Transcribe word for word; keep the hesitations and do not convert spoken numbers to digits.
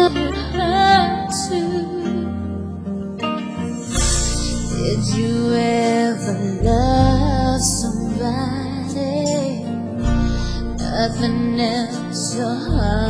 it hurt to? Did you ever love somebody? Nothing else your heart